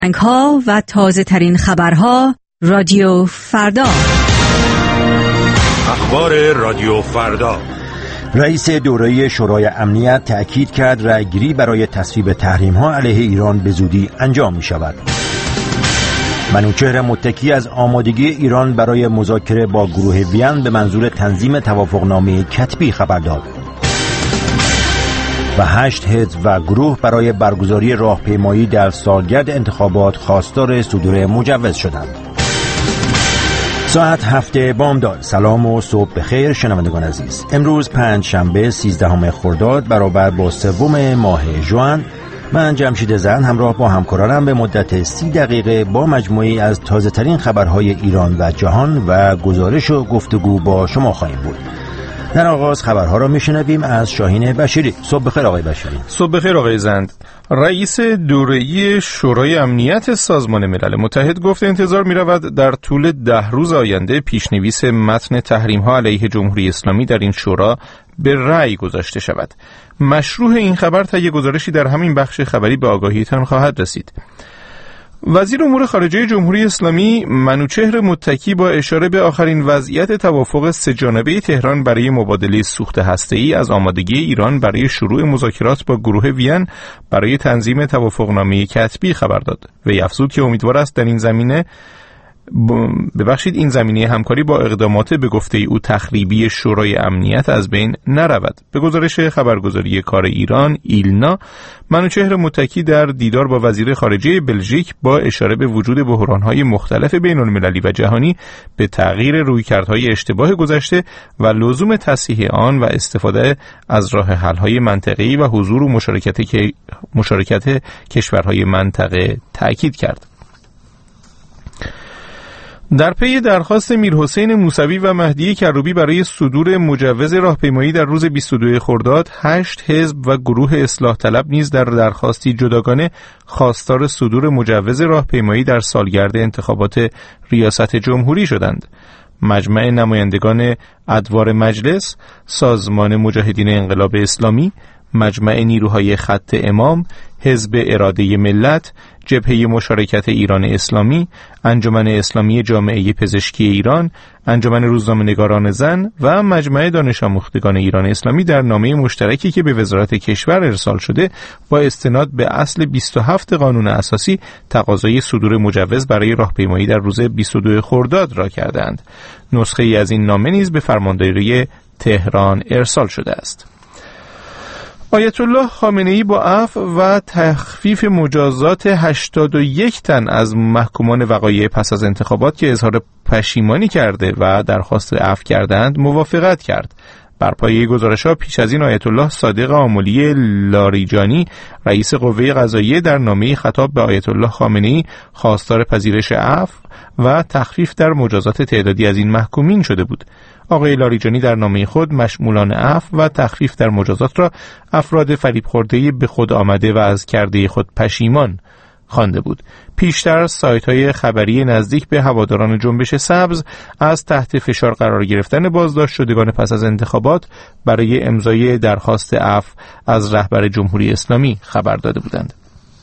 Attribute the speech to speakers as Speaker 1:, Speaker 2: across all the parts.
Speaker 1: ها و تازه ترین خبرها رادیو فردا.
Speaker 2: اخبار رادیو فردا.
Speaker 3: رئیس دوره شورای امنیت تأکید کرد رأیگیری برای تصویب تحریم‌ها علیه ایران به زودی انجام می‌شود. منوچهر متکی از آمادگی ایران برای مذاکره با گروه وین به منظور تنظیم توافقنامه کتبی خبر داد. و 8 حزب و گروه برای برگزاری راهپیمایی در سالگرد انتخابات خواستار صدور مجوز شدند. ساعت 7 بامداد. سلام و صبح بخیر شنوندگان عزیز. امروز پنجشنبه 13 خرداد برابر با 3 ماه ژوئن، من جمشید زن همراه با همکارانم به مدت 30 دقیقه با مجموعی از تازه ترین خبرهای ایران و جهان و گزارش و گفتگو با شما خواهیم بود. در آغاز خبرها را میشنویم از شاهین بشیری. صبح بخیر آقای بشیری.
Speaker 4: صبح بخیر آقای زند. رئیس دوره شورای امنیت سازمان ملل متحد گفت انتظار می‌رود در طول 10 روز آینده پیشنویس متن تحریم‌ها علیه جمهوری اسلامی در این شورا به رأی گذاشته شود. مشروع این خبر طی گزارشی در همین بخش خبری به آگاهیتان خواهد رسید. وزیر امور خارجه جمهوری اسلامی منوچهر متکی با اشاره به آخرین وضعیت توافق 3 جانبه تهران برای مبادله سوخت هسته‌ای از آمادگی ایران برای شروع مذاکرات با گروه وین برای تنظیم توافقنامه کتبی خبر داد. وی افزود که امیدوار است در این زمینه همکاری با اقدامات به گفته او تخریبی شورای امنیت از بین نرود. به گزارش خبرگزاری کار ایران ایلنا، منوچهر متکی در دیدار با وزیر خارجه بلژیک با اشاره به وجود بحران‌های مختلف بین‌المللی و جهانی به تغییر رویکردهای اشتباه گذشته و لزوم تصحیح آن و استفاده از راه حل‌های منطقه‌ای و حضور و مشارکت کشورهای منطقه تأکید کرد. در پی درخواست میرحسین موسوی و مهدی کروبی برای صدور مجوز راهپیمایی در روز 22 خرداد، 8 حزب و گروه اصلاح طلب نیز در درخواستی جداگانه خواستار صدور مجوز راهپیمایی در سالگرد انتخابات ریاست جمهوری شدند. مجمع نمایندگان ادوار مجلس، سازمان مجاهدین انقلاب اسلامی، مجمع نیروهای خط امام، حزب اراده ملت، جبهه مشارکت ایران اسلامی، انجمن اسلامی جامعه پزشکی ایران، انجمن روزنامه‌نگاران زن و مجمع دانش آموختگان ایران اسلامی در نامه مشترکی که به وزارت کشور ارسال شده با استناد به اصل 27 قانون اساسی تقاضای صدور مجوز برای راهپیمایی در روز 22 خرداد را کردند. نسخه ای از این نامه نیز به فرمانداری تهران ارسال شده است. آیت الله خامنه‌ای با عفو و تخفیف مجازات 81 تن از محکومان وقایع پس از انتخابات که اظهار پشیمانی کرده و درخواست عفو کردند موافقت کرد. بر پایه گزارش‌ها پیش از این آیت الله صادق آملی لاریجانی رئیس قوه قضاییه در نامه خطاب به آیت الله خامنه‌ای خواستار پذیرش عفو و تخفیف در مجازات تعدادی از این محکومین شده بود. آقای لاریجانی در نامه خود مشمولان عفو و تخفیف در مجازات را افراد فریب خورده به خود آمده و از کرده خود پشیمان خوانده بود. پیشتر سایت‌های خبری نزدیک به هواداران جنبش سبز از تحت فشار قرار گرفتن بازداشت شدگان پس از انتخابات برای امضای درخواست عفو از رهبر جمهوری اسلامی خبر داده بودند.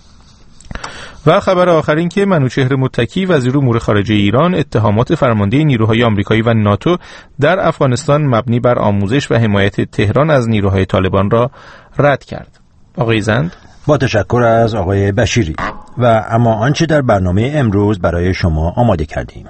Speaker 4: و خبر آخر این که منوچهر متکی وزیر امور خارجه ایران اتهامات فرمانده نیروهای آمریکایی و ناتو در افغانستان مبنی بر آموزش و حمایت تهران از نیروهای طالبان را رد کرد. آقای زند،
Speaker 3: با تشکر از آقای بشیری. و اما آنچه در برنامه امروز برای شما آماده کردیم: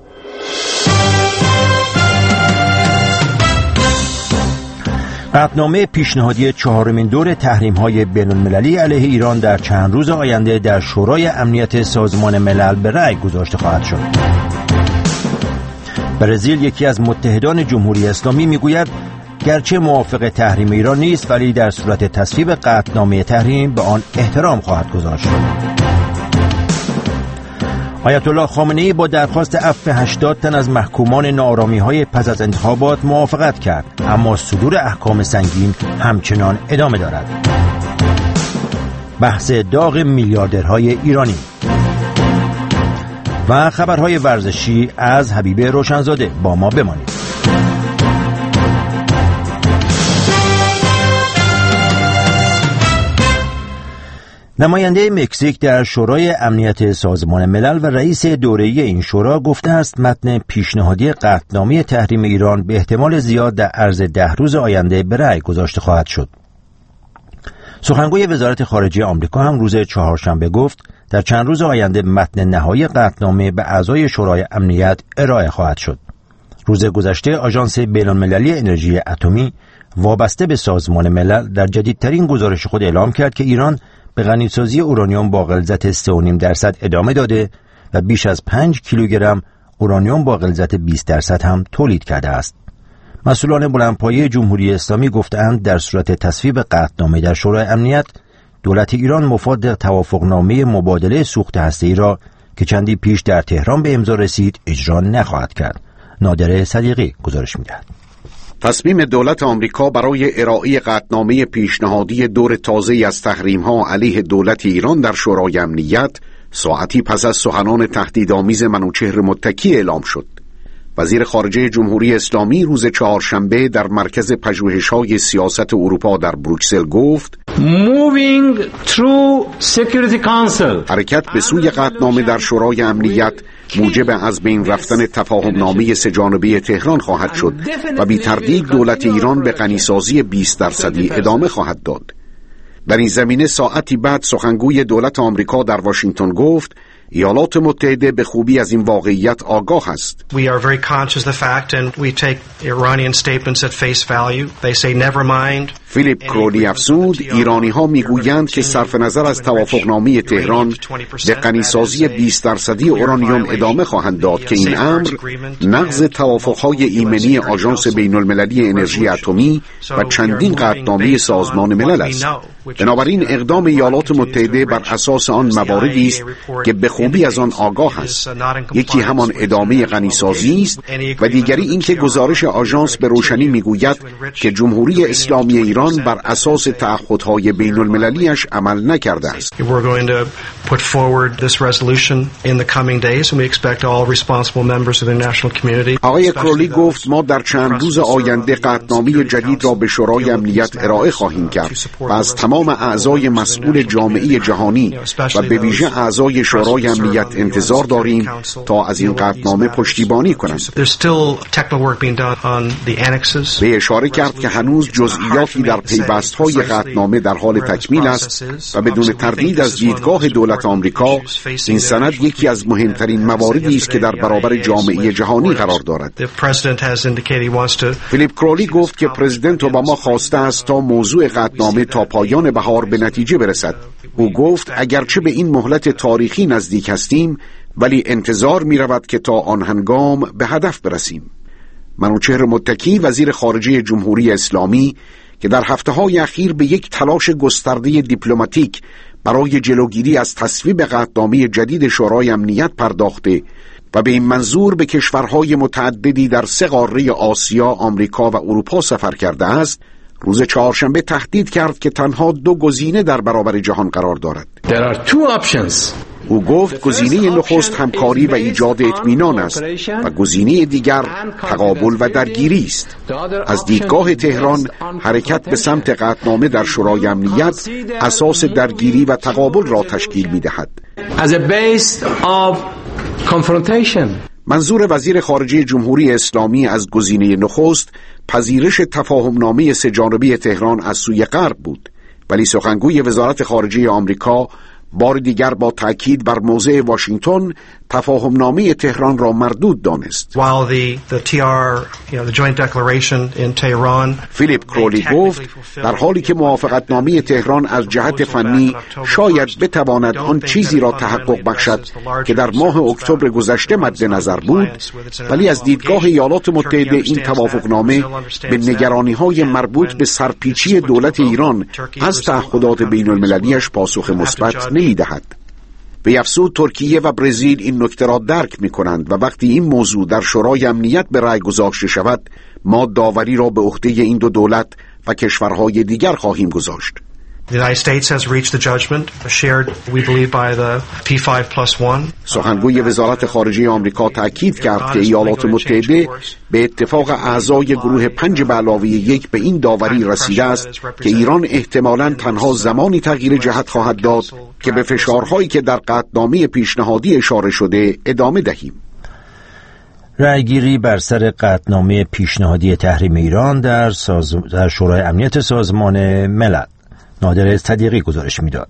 Speaker 3: قطعنامه پیشنهادی 4مین دور تحریم‌های بین‌المللی علیه ایران در چند روز آینده در شورای امنیت سازمان ملل به رأی گذاشته خواهد شد. برزیل، یکی از متحدان جمهوری اسلامی، میگوید گرچه موافق تحریم ایران نیست ولی در صورت تصویب قطعنامه تحریم به آن احترام خواهد گذاشت. آیت الله خامنه‌ای با درخواست عفو 80 تن از محکومان ناآرامی‌های پس از انتخابات موافقت کرد، اما صدور احکام سنگین همچنان ادامه دارد. بحث داغ میلیاردرهای ایرانی و خبرهای ورزشی از حبیب روشنزاده. با ما بمانید. نماینده مکزیک در شورای امنیت سازمان ملل و رئیس دوره‌ای این شورا گفته است متن پیشنهادی قطعنامه تحریم ایران به احتمال زیاد در عرض 10 روز آینده به رأی گذاشته خواهد شد. سخنگوی وزارت خارجه آمریکا هم روز چهارشنبه گفت در چند روز آینده متن نهایی قطعنامه به اعضای شورای امنیت ارائه خواهد شد. روز گذشته آژانس بین‌المللی انرژی اتمی وابسته به سازمان ملل در جدیدترین گزارش خود اعلام کرد که ایران به غنیسازی اورانیوم با غلظت 3.5% ادامه داده و بیش از 5 کیلوگرم اورانیوم با غلظت 20% هم تولید کرده است. مسئولان بلندپایه جمهوری اسلامی گفتند در صورت تصویب قطعنامه در شورای امنیت، دولت ایران مفاد توافقنامه مبادله سوخت هسته‌ای را که چندی پیش در تهران به امضا رسید اجرا نخواهد کرد. نادر صدیقی گزارش می‌دهد.
Speaker 5: تصمیم دولت آمریکا برای ارائه قطعنامه پیشنهادی دور تازه‌ای از تحریم‌ها علیه دولت ایران در شورای امنیت ساعتی پس از سخنان تهدیدآمیز منوچهر متکی اعلام شد. وزیر خارجه جمهوری اسلامی روز چهارشنبه در مرکز پژوهش‌های سیاست اروپا در بروکسل گفت
Speaker 6: Moving through Security Council.
Speaker 5: حرکت به سوی قطعنامه در شورای امنیت موجب از بین رفتن تفاهمنامه سه‌جانبه تهران خواهد شد و بی تردید دولت ایران به غنیسازی 20% ادامه خواهد داد. در این زمینه ساعتی بعد سخنگوی دولت آمریکا در واشنگتن گفت ایالات متحده به خوبی از این واقعیت آگاه است.
Speaker 7: We are very conscious of the fact and we take Iranian statements at face value. They say never mind.
Speaker 5: فیلیپ کرولی افزود ایرانی ها میگویند که صرف نظر از توافقنامه تهران به غنیسازی 20% اورانیوم ادامه خواهند داد که این امر نقض توافقهای ایمنی آژانس بین‌المللی انرژی اتمی و چندین قطعنامه سازمان ملل است. بنابراین اقدام ایالات متحده بر اساس آن مواردی است که به خوبی از آن آگاه است. یکی همان ادامه غنیسازی است و دیگری اینکه گزارش آژانس به روشنی میگوید که جمهوری اسلامی ایران بر اساس تعهدهای بین‌المللیش عمل نکرده است. آقای کرولی گفت ما در چند روز آینده قطعنامه جدید را به شورای امنیت ارائه خواهیم کرد و از تمام اعضای مسئول جامعه جهانی و به ویژه اعضای شورای امنیت انتظار داریم تا از این قطعنامه پشتیبانی کنند. به اشاره کرد که هنوز جزئیاتی در پیوست‌های قطعنامه در حال تکمیل است و بدون تردید از دیدگاه دولت آمریکا این سند یکی از مهمترین مواردی است که در برابر جامعه جهانی قرار دارد. فیلیپ کرولی گفت که پرزیدنت اوباما خواسته است تا موضوع قطعنامه تا پایان بهار به نتیجه برسد. او گفت اگرچه به این مهلت تاریخی نزدیک هستیم ولی انتظار می‌رود که تا آن هنگام به هدف برسیم. منوچهر متکی وزیر خارجه جمهوری اسلامی که در هفته‌های اخیر به یک تلاش گسترده دیپلماتیک برای جلوگیری از تصویب قطعنامه جدید شورای امنیت پرداخته و به این منظور به کشورهای متعددی در 3 قاره آسیا، آمریکا و اروپا سفر کرده است، روز چهارشنبه تهدید کرد که تنها 2 گزینه در برابر جهان قرار دارد.
Speaker 6: There are 2 options.
Speaker 5: او گفت گزینه نخست همکاری و ایجاد اطمینان است و گزینه دیگر تقابل و درگیری است. از دیدگاه تهران حرکت به سمت قطعنامه در شورای امنیت اساس درگیری و تقابل را تشکیل می‌دهد.
Speaker 6: As a base of confrontation.
Speaker 5: منظور وزیر خارجه جمهوری اسلامی از گزینه نخست پذیرش تفاهمنامه سه‌جانبه تهران از سوی غرب بود، ولی سخنگوی وزارت خارجه آمریکا بار دیگر با تأکید بر موضع واشنگتن تفاهمنامه تهران را مردود دانست. فیلیپ کرولی گفت در حالی که موافقتنامه تهران از جهت فنی شاید بتواند آن چیزی را تحقق بخشد که در ماه اکتبر گذشته مد نظر بود، ولی از دیدگاه ایالات متحده این توافقنامه به نگرانی‌های مربوط به سرپیچی دولت ایران از تعهدات بین‌المللی‌اش پاسخ مثبت نمی‌دهد. به افزود ترکیه و برزیل این نکته را درک می‌کنند و وقتی این موضوع در شورای امنیت به رأی گذاشته شود، ما داوری را به عهده این 2 دولت و کشورهای دیگر خواهیم گذاشت.
Speaker 7: The United States has reached the judgment shared, we believe, by the P5+1.
Speaker 5: سخنگوی وزارت خارجه آمریکا تاکید کرد که ایالات متحده به اتفاق اعضای گروه 5 به علاوه 1 به این داوری رسیده است که ایران احتمالاً تنها زمانی تغییر جهت خواهد داد که به فشارهایی که در قطعنامه پیشنهادی اشاره شده ادامه دهیم.
Speaker 3: رأیگیری بر سر قطعنامه پیشنهادی تحریم ایران در شورای امنیت سازمان ملل. نادر صدیقی گزارش میداد.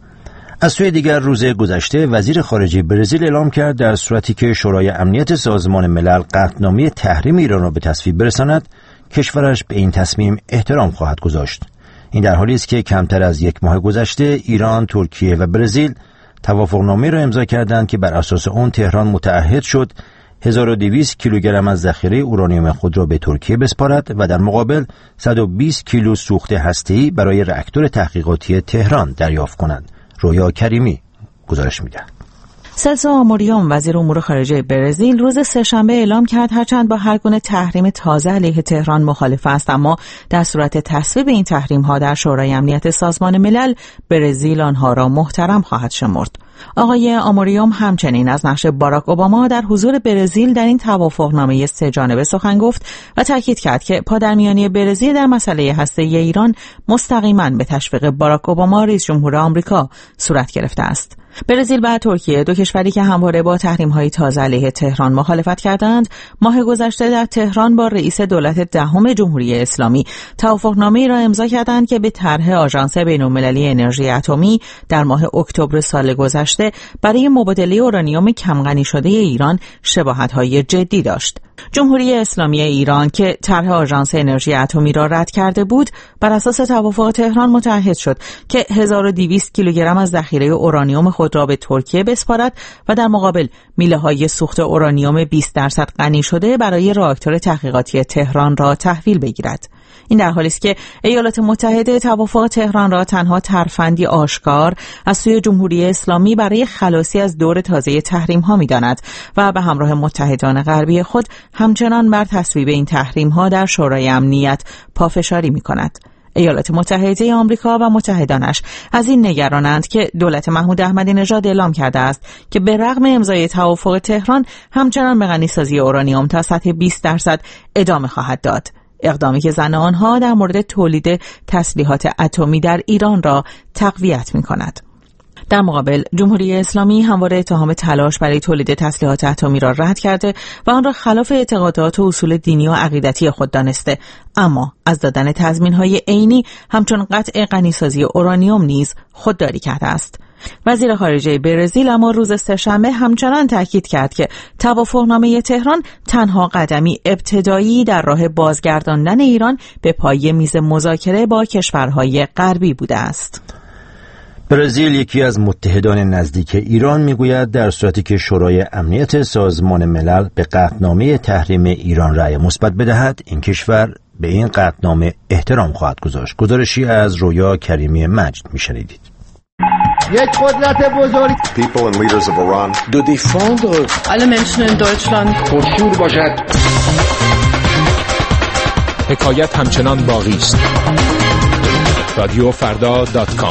Speaker 3: از سوی دیگر روز گذشته وزیر خارجه برزیل اعلام کرد در صورتی که شورای امنیت سازمان ملل قطعنامه تحریم ایران را به تصویب برساند، کشورش به این تصمیم احترام خواهد گذاشت. این در حالی است که کمتر از 1 ماه گذشته ایران، ترکیه و برزیل توافقنامه را امضا کردند که بر اساس آن تهران متعهد شد 1200 کیلوگرم از ذخیره اورانیوم خود را به ترکیه بسپارد و در مقابل 120 کیلو سوخت هسته‌ای برای راکتور تحقیقاتی تهران دریافت کنند. رویا کریمی گزارش می‌دهد.
Speaker 8: سلسو آموریوم وزیر امور خارجه برزیل روز سه‌شنبه اعلام کرد هرچند با هر گونه تحریم تازه علیه تهران مخالف است، اما در صورت تصویب این تحریم‌ها در شورای امنیت سازمان ملل برزیل آنها را محترم خواهد شمرد. آقای آموریوم همچنین از نقش باراک اوباما در حضور برزیل در این توافقنامه 3 جانبه سخن گفت و تاکید کرد که پادرمیانی برزیل در مسئله هسته‌ای ایران مستقیما به تشویق باراک اوباما رئیس جمهور آمریکا صورت گرفته است. برزیل و ترکیه، 2 کشوری که همواره با تحریم‌های تازه علیه تهران مخالفت کردند، ماه گذشته در تهران با رئیس دولت 10 جمهوری اسلامی توافقنامه‌ای را امضا کردند که به طرح آژانس بین‌المللی انرژی اتمی در ماه اکتبر سال گذشته برای مبادله اورانیوم کم‌غنی شده ایران شباهت‌های جدی داشت. جمهوری اسلامی ایران که طرح آژانس انرژی اتمی را رد کرده بود، بر اساس توافق تهران متعهد شد که 1200 کیلوگرم از ذخیره اورانیوم خود را به ترکیه بسپارد و در مقابل میله‌های سوخت اورانیوم 20% غنی شده برای راکتور تحقیقاتی تهران را تحویل بگیرد. این در حالی است که ایالات متحده توافق تهران را تنها ترفندی آشکار از سوی جمهوری اسلامی برای خلاصی از دور تازه تحریم‌ها می‌داند و به همراه متحدان غربی خود همچنان بر تصویب این تحریم‌ها در شورای امنیت پافشاری می‌کند. ایالات متحده آمریکا و متحدانش از این نگرانند که دولت محمود احمدی نژاد اعلام کرده است که به رغم امضای توافق تهران همچنان به غنیسازی اورانیوم تا سطح 20% ادامه خواهد داد. اقدامی که زن آنها در مورد تولید تسلیحات اتمی در ایران را تقویت می‌کند. در مقابل جمهوری اسلامی همواره اتهام تلاش برای تولید تسلیحات اتمی را رد کرده و آن را خلاف اعتقادات و اصول دینی و عقیدتی خود دانسته، اما از دادن تضمین‌های عینی همچون قطع غنیسازی اورانیوم نیز خودداری کرده است. وزیر خارجه برزیل اما روز سه‌شنبه همچنان تاکید کرد که توافقنامه تهران تنها قدمی ابتدایی در راه بازگرداندن ایران به پای میز مذاکره با کشورهای غربی بوده است.
Speaker 3: برزیل یکی از متحدان نزدیک ایران میگوید در صورتی که شورای امنیت سازمان ملل به قطعنامه تحریم ایران رأی مثبت بدهد، این کشور به این قطعنامه احترام خواهد گذاشت. گزارشی از رویا کریمی مجد میشنیدید.
Speaker 9: یک قدرت بزرگ.
Speaker 2: People and leaders of Iran
Speaker 10: do défendre
Speaker 11: alle Menschen in Deutschland
Speaker 10: پرشور باشد.
Speaker 12: حکایت همچنان باقی است. رادیوفردا.com.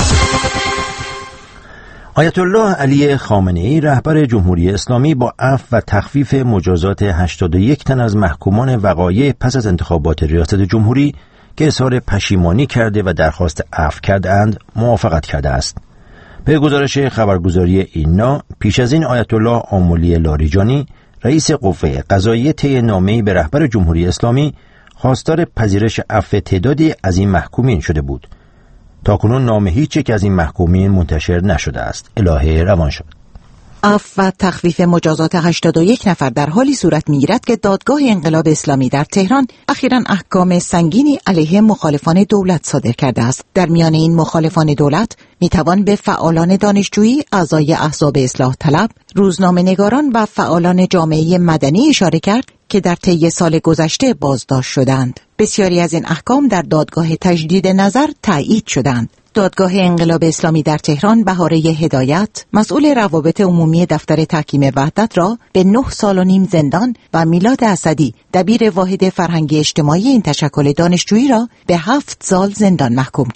Speaker 3: آیت الله علی خامنه‌ای رهبر جمهوری اسلامی با عفو و تخفیف مجازات 81 تن از محکومان وقایع پس از انتخابات ریاست جمهوری که اظهار پشیمانی کرده و درخواست عفو کردند موافقت کرده است. به گزارش خبرگزاری اینا، پیش از این آیت الله آملی لاریجانی رئیس قوه قضاییه طی نامه‌ای به رهبر جمهوری اسلامی خواستار پذیرش عفو تعدادی از این محکومین شده بود. تاکنون نام هیچ یک از این محکومین منتشر نشده است. الهه روان شد.
Speaker 13: عفو و تخفیف مجازات 81 نفر در حالی صورت می‌گیرد که دادگاه انقلاب اسلامی در تهران اخیراً احکام سنگینی علیه مخالفان دولت صادر کرده است. در میان این مخالفان دولت میتوان به فعالان دانشجویی، اعضای احزاب اصلاح طلب، روزنامه‌نگاران و فعالان جامعه مدنی اشاره کرد که در طی سال گذشته بازداشت شدند. بسیاری از این احکام در دادگاه تجدید نظر تایید شدند. دادگاه انقلاب اسلامی در تهران بهاره هدایت، مسئول روابط عمومی دفتر تحکیم وحدت را به 9 سال و نیم زندان و میلاد اسدی، دبیر واحد فرهنگی اجتماعی این تشکل دانشجویی را به 7 سال زندان محکوم کرد.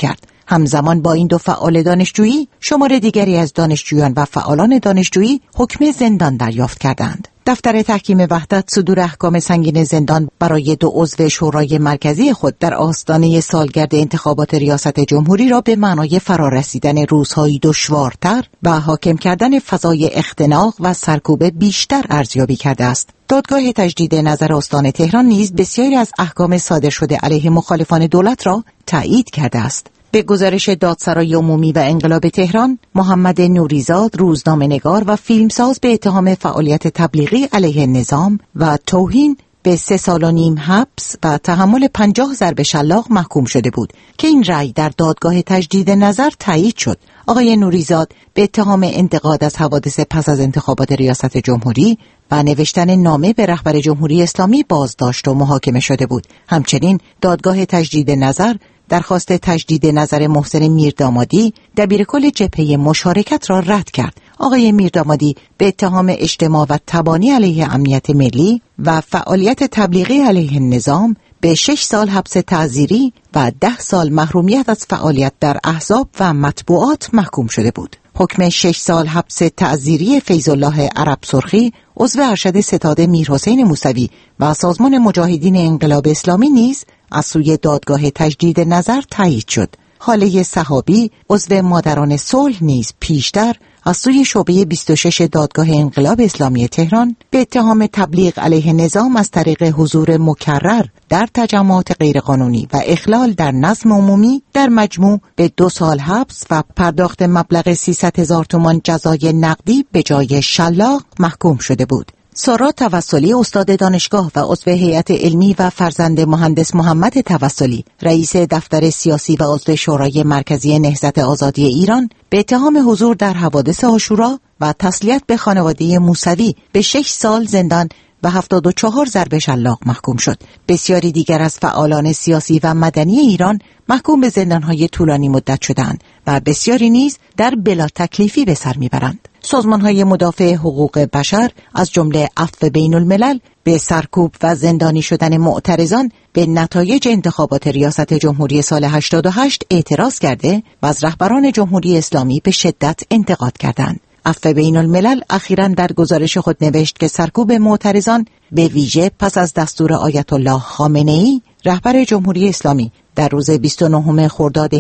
Speaker 13: همزمان با این دو فعال دانشجویی، شمار دیگری از دانشجویان و فعالان دانشجویی حکم زندان دریافت کردند. دفتر تحکیم وحدت صدور احکام سنگین زندان برای 2 عضو شورای مرکزی خود در آستانه سالگرد انتخابات ریاست جمهوری را به معنای فرارسیدن روزهای دشوارتر و حاکم کردن فضای اختناق و سرکوب بیشتر ارزیابی کرده است. دادگاه تجدید نظر استان تهران نیز بسیاری از احکام صادر شده علیه مخالفان دولت را تایید کرده است. به گزارش دادسرای عمومی و انقلاب تهران، محمد نوریزاد، روزنامه‌نگار و فیلمساز به اتهام فعالیت تبلیغی علیه نظام و توهین به 3 سال و نیم حبس و تحمل 50 ضرب شلاق محکوم شده بود که این رأی در دادگاه تجدید نظر تایید شد. آقای نوریزاد به اتهام انتقاد از حوادث پس از انتخابات ریاست جمهوری و نوشتن نامه به رهبر جمهوری اسلامی بازداشت و محاکمه شده بود. همچنین دادگاه تجدید نظر درخواست تجدید نظر محسن میردامادی دبیرکل جبهه مشارکت را رد کرد. آقای میردامادی به اتهام اجتماع و تبانی علیه امنیت ملی و فعالیت تبلیغی علیه نظام به 6 سال حبس تعزیری و 10 سال محرومیت از فعالیت در احزاب و مطبوعات محکوم شده بود. حکم 6 سال حبس تعزیری فیض الله عرب سرخی، عضو ارشد ستاد میرحسین موسوی و سازمان مجاهدین انقلاب اسلامی نیز از سوی دادگاه تجدید نظر تایید شد. حاله صحابی، عضو مادران صلح نیز پیشتر از سوی شعبه 26 دادگاه انقلاب اسلامی تهران به اتهام تبلیغ علیه نظام از طریق حضور مکرر در تجمعات غیرقانونی و اخلال در نظم عمومی در مجموع به 2 سال حبس و پرداخت مبلغ 300,000 تومان جزای نقدی به جای شلاق محکوم شده بود. سارا توسلی، استاد دانشگاه و عضو هیئت علمی و فرزند مهندس محمد توسلی، رئیس دفتر سیاسی و عضو شورای مرکزی نهضت آزادی ایران، به اتهام حضور در حوادث عاشورا و تسلیت به خانواده موسوی به 6 سال زندان و 74 ضرب شلاق محکوم شد. بسیاری دیگر از فعالان سیاسی و مدنی ایران محکوم به زندانهای طولانی مدت شدند و بسیاری نیز در بلا تکلیفی به سر میبرند. سازمانهای مدافع حقوق بشر از جمله عفو بین الملل به سرکوب و زندانی شدن معترضان به نتایج انتخابات ریاست جمهوری سال 88 اعتراض کرده و از رهبران جمهوری اسلامی به شدت انتقاد کردند. عفو بین الملل اخیراً در گزارش خود نوشت که سرکوب معترضان به ویژه پس از دستور آیت الله خامنه‌ای رهبر جمهوری اسلامی در روز 29 خرداد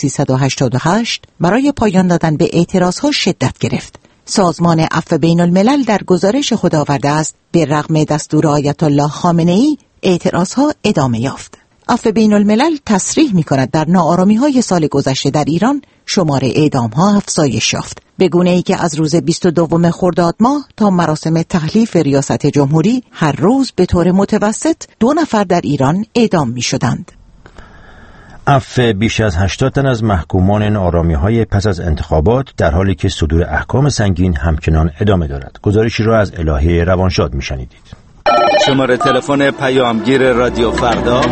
Speaker 13: 1388 برای پایان دادن به اعتراضها شدت گرفت. سازمان عفو بین الملل در گزارش خود آورده است به رغم دستور آیت الله خامنه‌ای اعتراضها ادامه یافت. عفو بین الملل تصریح می‌کند در ناآرامی‌های سال گذشته در ایران شمار اعدام‌ها افزایش یافت، به گونه‌ای که از روز 22 خرداد ماه تا مراسم تحلیف ریاست جمهوری هر روز به طور متوسط 2 نفر در ایران اعدام می‌شدند.
Speaker 3: عفو بیش از 80 تن از محکومان ناآرامی‌های پس از انتخابات در حالی که صدور احکام سنگین همچنان ادامه دارد. گزارشی را از الهه روانشاد می‌شنیدید.
Speaker 14: شماره تلفن پیامگیر رادیو فردا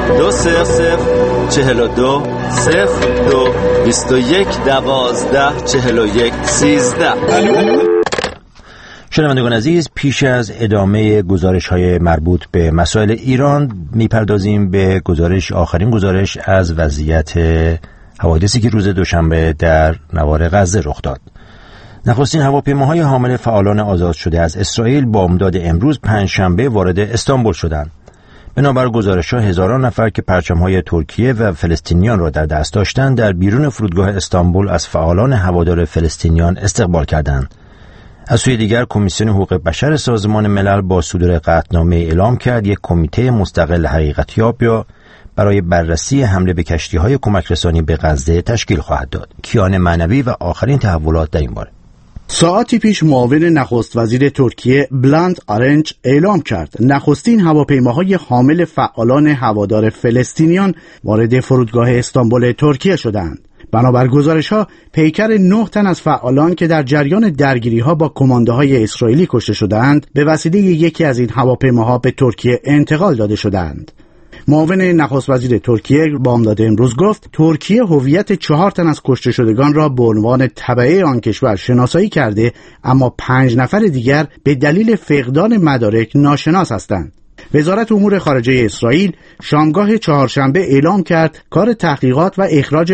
Speaker 14: 20042 02 21 12 41 13.
Speaker 3: شنوندگان عزیز، پیش از ادامه گزارش‌های مربوط به مسائل ایران میپردازیم به آخرین گزارش از وضعیت حوادثی که روز دوشنبه در نوار غزه رخ داد. نخستین هواپیماهای حامل فعالان آزاد شده از اسرائیل بامداد امروز پنجشنبه وارد استانبول شدند. بنابر گزارش‌ها هزاران نفر که پرچم‌های ترکیه و فلسطینیان را در دست داشتند در بیرون فرودگاه استانبول از فعالان هوادار فلسطینیان استقبال کردند. از سوی دیگر کمیسیون حقوق بشر سازمان ملل با صدور قطعنامه اعلام کرد یک کمیته مستقل حقیقتیاب برای بررسی حمله به کشتی‌های کمک رسانی به غزه تشکیل خواهد داد. کیان معنوی و آخرین تحولات در این باره.
Speaker 15: ساعتی پیش معاون نخست وزیر ترکیه بلند آرنج اعلام کرد نخستین هواپیماهای حامل فعالان هوادار فلسطینیان وارد فرودگاه استانبول ترکیه شدند. بنابر گزارش‌ها پیکر 9 تن از فعالان که در جریان درگیری‌ها با کماندوهای اسرائیلی کشته شدند به وسیله یکی از این هواپیماها به ترکیه انتقال داده شدند. معاون نخست وزیر ترکیه بامداد امروز گفت ترکیه هویت 4 تن از کشته شدگان را به عنوان تبعه آن کشور شناسایی کرده، اما 5 نفر دیگر به دلیل فقدان مدارک ناشناس هستند. وزارت امور خارجه اسرائیل شامگاه چهارشنبه اعلام کرد کار تحقیقات و اخراج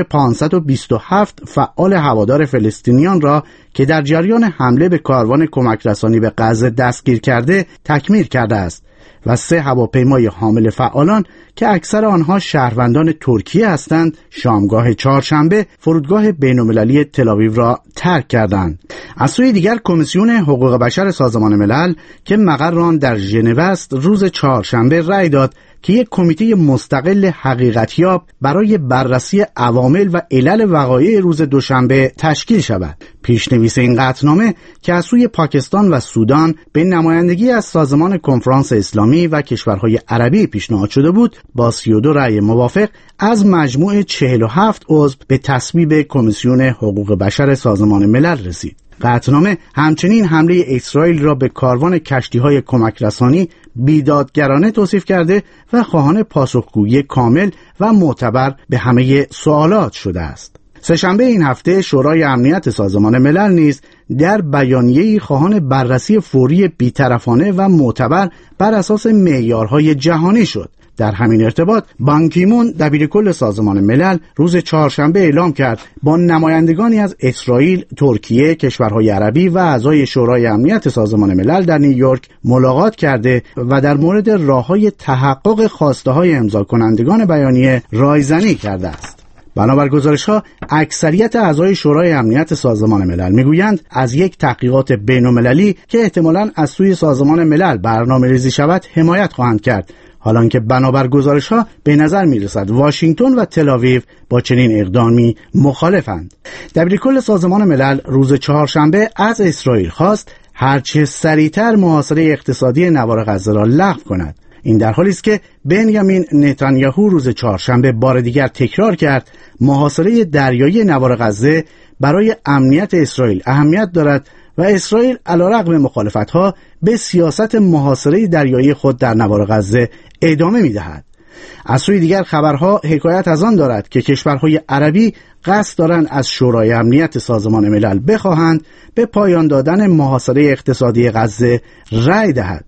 Speaker 15: 527 فعال هوادار فلسطینیان را که در جریان حمله به کاروان کمک رسانی به غزه دستگیر کرده تکمیل کرده است و 3 هواپیمای حامل فعالان که اکثر آنها شهروندان ترکیه هستند شامگاه چهارشنبه فرودگاه بین‌المللی تل‌آویو را ترک کردند. از سوی دیگر کمیسیون حقوق بشر سازمان ملل که مقر آن در ژنو است روز چهارشنبه رأی داد که یک کمیته مستقل حقیقتیاب برای بررسی عوامل و علل وقایع روز دوشنبه تشکیل شود. پیشنویس این قطعنامه که از سوی پاکستان و سودان به نمایندگی از سازمان کنفرانس اسلامی و کشورهای عربی پیشنهاد شده بود، با 32 رأی موافق از مجموع 47 عضو به تصویب کمیسیون حقوق بشر سازمان ملل رسید. قطعنامه همچنین حمله اسرائیل را به کاروان کشتی‌های کمک رسانی بیدادگرانه توصیف کرده و خواهان پاسخگویی کامل و معتبر به همه سوالات شده است. سه‌شنبه این هفته شورای امنیت سازمان ملل نیز در بیانیه‌ای خواهان بررسی فوری بی‌طرفانه و معتبر بر اساس معیارهای جهانی شد. در همین ارتباط بان کی مون دبیرکل سازمان ملل روز چهارشنبه اعلام کرد با نمایندگانی از اسرائیل، ترکیه، کشورهای عربی و اعضای شورای امنیت سازمان ملل در نیویورک ملاقات کرده و در مورد راه‌های تحقق خواسته‌های امضا کنندگان بیانیه رایزنی کرده است. بنابر گزارش‌ها اکثریت اعضای شورای امنیت سازمان ملل میگویند از یک تحقیقات بین‌المللی که احتمالاً از سوی سازمان ملل برنامه‌ریزی شود حمایت خواهند کرد، حالانکه بنابر گزارش‌ها به نظر می‌رسد واشنگتن و تل‌آویو با چنین اقدامی مخالفند. دبیرکل سازمان ملل روز چهارشنبه از اسرائیل خواست هرچه سریعتر محاصره اقتصادی نوار غزه را لغو کند. این در حالی است که بنیامین نتانیاهو روز چهارشنبه بار دیگر تکرار کرد محاصره دریایی نوار غزه برای امنیت اسرائیل اهمیت دارد و اسرائیل علیرغم مخالفت‌ها به سیاست محاصره دریایی خود در نوار غزه ادامه می‌دهد. از سوی دیگر خبرها حکایت از آن دارد که کشورهای عربی قصد دارند از شورای امنیت سازمان ملل بخواهند به پایان دادن محاصره اقتصادی غزه رأی دهد.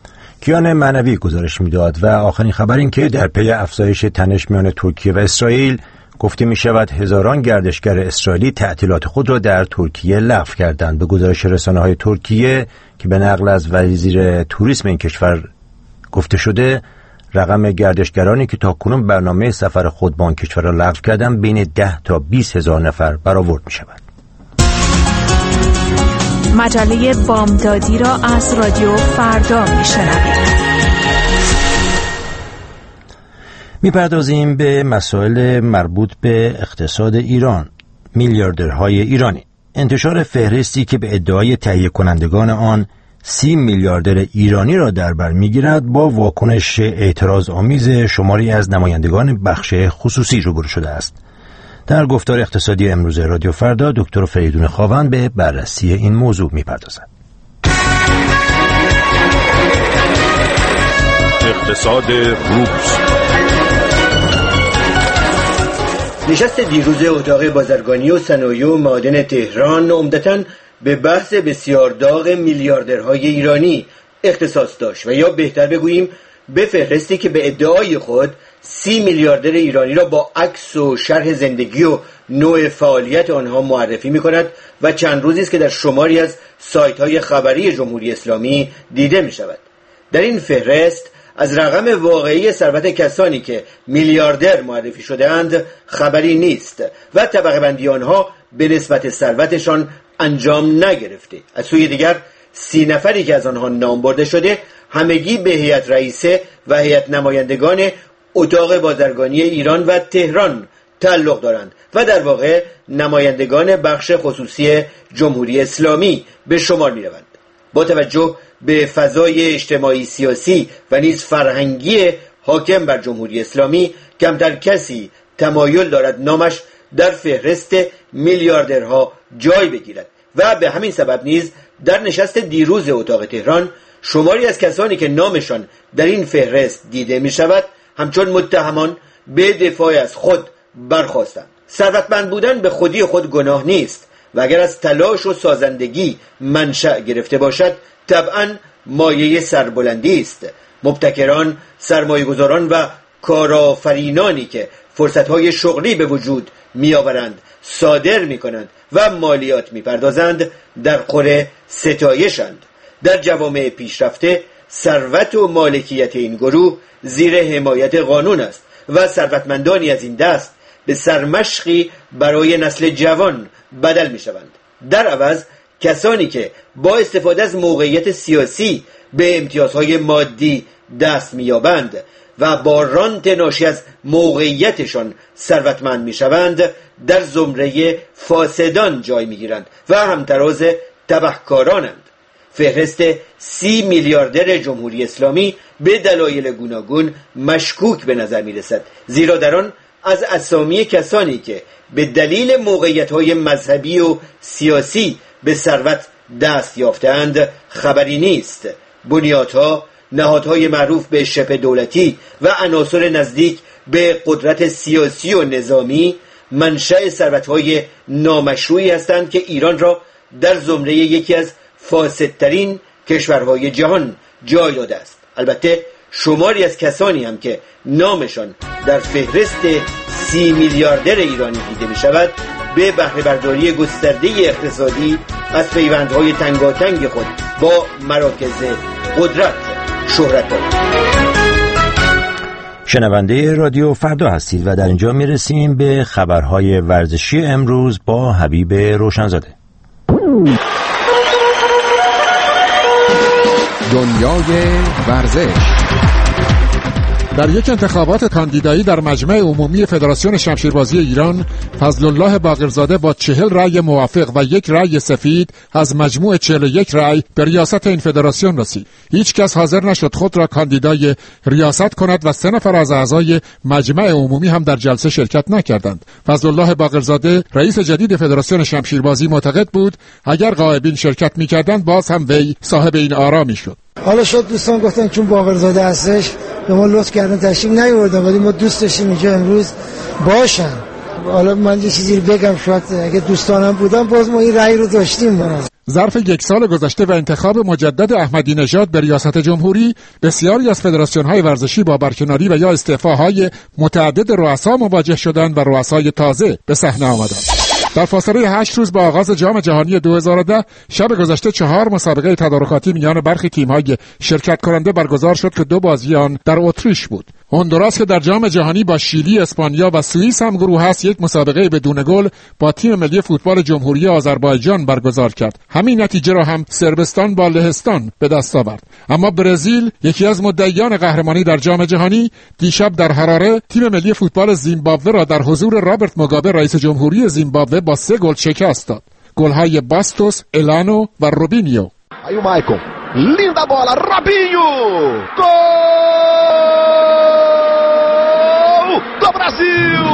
Speaker 3: کیان معنوی گزارش می‌داد و آخرین خبر این که در پی افزایش تنش میان ترکیه و اسرائیل گفته می شود هزاران گردشگر اسرائیلی تعطیلات خود را در ترکیه لغو کردند. به گزارش رسانه‌های ترکیه که به نقل از وزیر توریسم این کشور گفته شده، رقم گردشگرانی که تاکنون برنامه سفر خود به آن کشور را لغو کردند بین 10 تا 20 هزار نفر برآورد می شود.
Speaker 16: مجله بامدادی را از رادیو فردا می شنوید.
Speaker 3: میپردازیم به مسائل مربوط به اقتصاد ایران. میلیاردرهای ایرانی. انتشار فهرستی که به ادعای تهیه کنندگان آن 30 میلیاردر ایرانی را در بر میگیرد با واکنش اعتراض آمیز شماری از نمایندگان بخش خصوصی روبرو شده است. در گفتار اقتصادی امروز رادیو فردا دکتر فریدون خاوند به بررسی این موضوع میپردازد.
Speaker 2: اقتصاد روز.
Speaker 17: نشست دیروز اتاق بازرگانی و صنایع و معادن تهران عمدتاً به بحث بسیار داغ میلیاردرهای ایرانی اختصاص داشت و یا بهتر بگوییم به فهرستی که به ادعای خود 30 میلیاردر ایرانی را با عکس و شرح زندگی و نوع فعالیت آنها معرفی می کند و چند روزی است که در شماری از سایت‌های خبری جمهوری اسلامی دیده می شود. در این فهرست از رقم واقعی ثروت کسانی که میلیاردر معرفی شده‌اند خبری نیست و طبقه بندی آنها به نسبت ثروتشان انجام نگرفته. از سوی دیگر 30 نفری که از آنها نام برده شده همگی به هیئت رئیسه و هیئت نمایندگان اتاق بازرگانی ایران و تهران تعلق دارند و در واقع نمایندگان بخش خصوصی جمهوری اسلامی به شمار می روند. با توجه به فضای اجتماعی سیاسی و نیز فرهنگی حاکم بر جمهوری اسلامی کمتر کسی تمایل دارد نامش در فهرست میلیاردرها جای بگیرد و به همین سبب نیز در نشست دیروز اتاق تهران شماری از کسانی که نامشان در این فهرست دیده می شود همچون متهمان به دفاع از خود برخاستند. ثروتمند بودن به خودی خود گناه نیست و اگر از تلاش و سازندگی منشأ گرفته باشد طبعاً مایه سربلندی است، مبتکران، سرمایه‌گذاران و کارآفرینانی که فرصت‌های شغلی به وجود می‌آورند، صادر می‌کنند و مالیات می‌پردازند در قره ستایشند. در جوامع پیشرفته ثروت و مالکیت این گروه زیر حمایت قانون است و ثروتمندانی از این دست به سرمشقی برای نسل جوان بدل می‌شوند. در عوض کسانی که با استفاده از موقعیت سیاسی به امتیازهای مادی دست می‌یابند و با رانت ناشی از موقعیتشان ثروتمند می‌شوند، در زمره فاسدان جای می‌گیرند و همتراز تبهکارانند. فهرست 30 میلیاردر جمهوری اسلامی به دلایل گوناگون مشکوک به نظر می‌رسد، زیرا در آن از اسامی کسانی که به دلیل موقعیت‌های مذهبی و سیاسی به ثروت دست یافتند خبری نیست. بنیادها، نهادهای معروف به شبه دولتی و عناصر نزدیک به قدرت سیاسی و نظامی منشأ ثروت‌های نامشروعی هستند که ایران را در زمره یکی از فاسدترین کشورهای جهان جای داده است. البته شماری از کسانی هم که نامشان در فهرست 30 میلیاردر ایرانی دیده می شود به بهره برداری گسترده اقتصادی از پیوندهای تنگاتنگ خود با مراکز قدرت شهرت دارند.
Speaker 3: شنونده رادیو فردا هستید و در اینجا می رسیم به خبرهای ورزشی امروز با حبیب روشنزاده.
Speaker 12: دنیای ورزش. در یک انتخابات کاندیدایی در مجمع عمومی فدراسیون شمشیربازی ایران، فضلالله باقرزاده با 40 رأی موافق و 1 رأی سفید از مجموع 41 رأی به ریاست این فدراسیون رسید. هیچ کس حاضر نشد خود را کاندیدای ریاست کند و 3 نفر از اعضای مجمع عمومی هم در جلسه شرکت نکردند. فضلالله باقرزاده رئیس جدید فدراسیون شمشیربازی معتقد بود اگر غائبین شرکت می‌کردند باز هم وی صاحب این آرا می‌شد.
Speaker 18: حالا شد دوستان گفتن چون باقرزاده هستش به ما لطف کردن تشریف نیاوردن، ولی ما دوست داشتیم اینجا امروز باشن. حالا من یه چیزی رو بگم، شاید اگه دوستانم بودن باز ما این رأی رو داشتیم.
Speaker 12: ظرف 1 سال گذشته و انتخاب مجدد احمدی نژاد به ریاست جمهوری، بسیاری از فدراسیون‌های ورزشی با برکناری و یا استعفاهای متعدد رؤسا مواجه شدند و رؤسای تازه به صحنه آمدند. در فاصله 8 روز با آغاز جام جهانی 2010 شب گذشته 4 مسابقه تدارکاتی میان برخی تیم‌های شرکت کننده برگزار شد که 2 بازی آن در اتریش بود. هندوراس که در جام جهانی با شیلی، اسپانیا و سوئیس هم گروه است، یک مسابقه بدون گل با تیم ملی فوتبال جمهوری آذربایجان برگزار کرد. همین نتیجه را هم صربستان با لهستان به دست آورد. اما برزیل، یکی از مدعیان قهرمانی در جام جهانی، دیشب در هراره تیم ملی فوتبال زیمبابوه را در حضور رابرت موگابه رئیس جمهوری زیمبابوه با 3 گل شکست داد. گل‌های باستوس، الانو و روبینیو.
Speaker 19: Aí o Maicon, linda bola, Robinho! Gol do Brasil!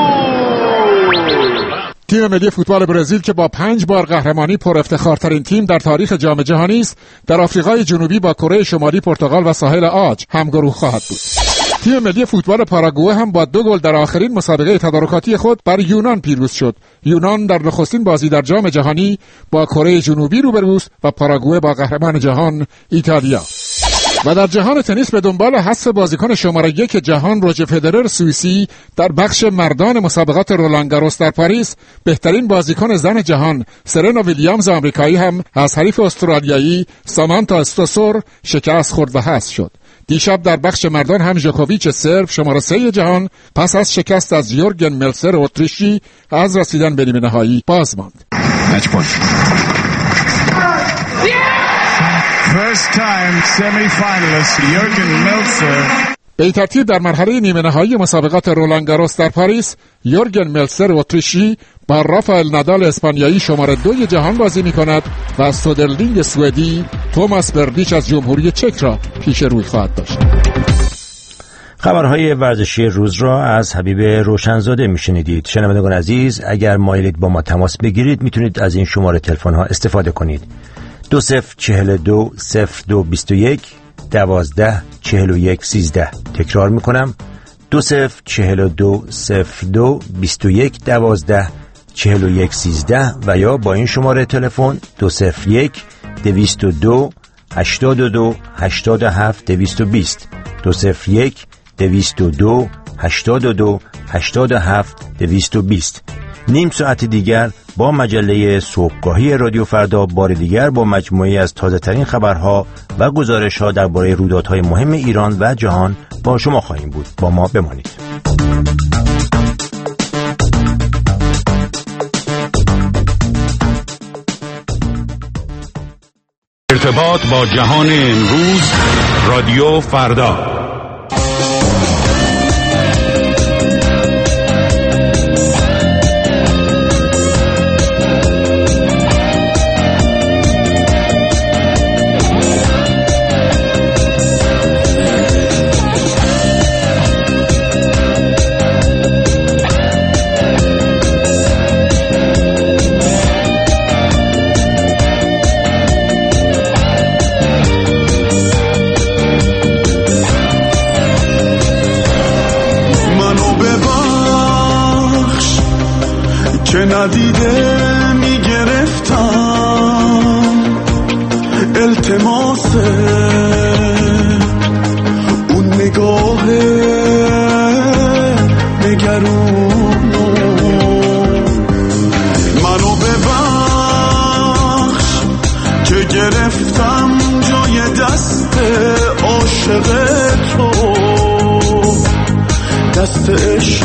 Speaker 12: تیم ملی فوتبال برزیل که با 5 بار قهرمانی پر افتخارترین تیم در تاریخ جام جهانی است، در آفریقای جنوبی با کره شمالی، پرتغال و ساحل عاج همگروه خواهد بود. تیم ملی فوتبال پاراگوئه هم با 2 گل در آخرین مسابقه تدارکاتی خود بر یونان پیروز شد. یونان در نخستین بازی در جام جهانی با کره جنوبی روبروست و پاراگوئه با قهرمان جهان ایتالیا. و در جهان تنیس به دنبال حذف بازیکن شماره 1 جهان روجر فدرر سوئیسی در بخش مردان مسابقات رولان گاروس در پاریس، بهترین بازیکن زن جهان سرنا ویلیامز آمریکایی هم از حریف استرالیایی سامانتا استوسور شکست خورد و حذف شد. دیشب در بخش مردان هم ژوکوویچ سرب شماره 3 جهان پس از شکست از یورگن ملسر اتریشی از رسیدن به نیمه نهایی باز ماند.
Speaker 20: First time semi-finalist Jürgen Melzer.
Speaker 12: به این ترتیب در مرحله نیمه نهایی مسابقات رولان گاروس در پاریس، یورگن ملسر اتریشی با رافائل نادال اسپانیایی شماره 2 جهان بازی می کند و از سودرلینگ سوئدی توماس بردیچ از جمهوری چک را پیش روی خواهد داشت.
Speaker 3: خبرهای ورزشی روز را از حبیب روشنزاده میشنیدید. شنوندگان عزیز، اگر مایلید با ما تماس بگیرید میتونید از این شماره تلفن ها استفاده کنید. 2042 0221 12 41 13. تکرار میکنم 2042 02 21 12 41 13 و یا با این شماره تلفن 201 202 82 87 220 201 202 82 87 220. نیم ساعت دیگر با مجله صبحگاهی رادیو فردا بار دیگر با مجموعی از تازه ترین خبرها و گزارش ها درباره رویدادهای مهم ایران و جهان با شما خواهیم بود. با ما بمانید.
Speaker 2: ارتباط با جهان امروز، رادیو فردا.
Speaker 20: که ندیده میگرفتم التماس اون نگاه نگرونو، منو ببخش که گرفتم جای دست عاشق تو، دست عشق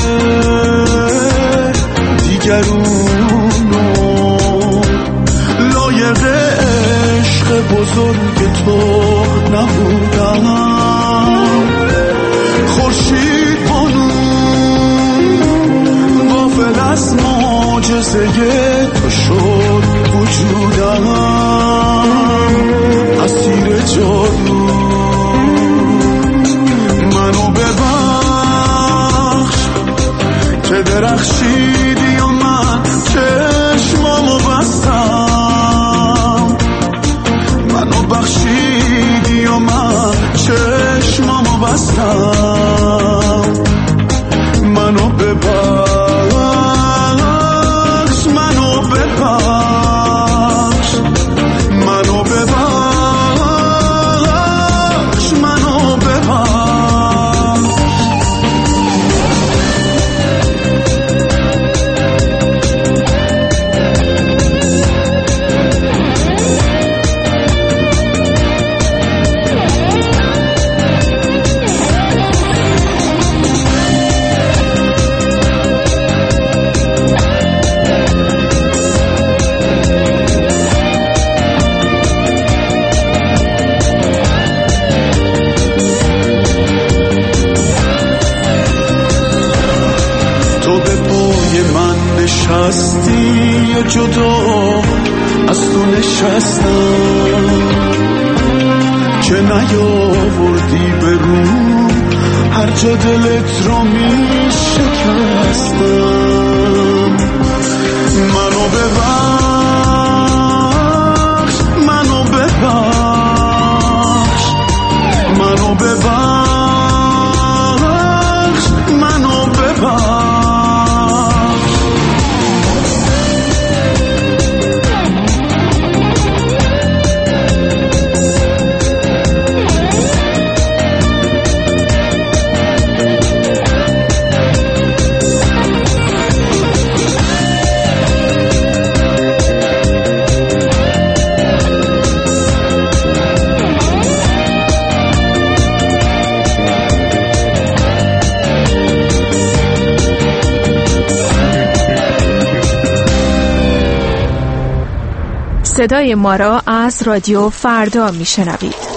Speaker 20: دیگرونو، لایق عشق بزرگ تو نبودم. خورشید بانو غافل از معجزه تو شد وجودم، اسیر جادو منو ببخش که درخشیدی و من چشمامو بستم، منو بخشیدی و من چشمامو بستم، منو ببخش، منو ببخش، منو ببخش، منو ببخش. نشستی جدا از تو نشستم که نیاوردی به رو هر جا دلت رو می شکستم. منو ببخش، منو ببخش، منو ببخش، منو ببخش.
Speaker 16: صدای ما را از رادیو فردا میشنوید.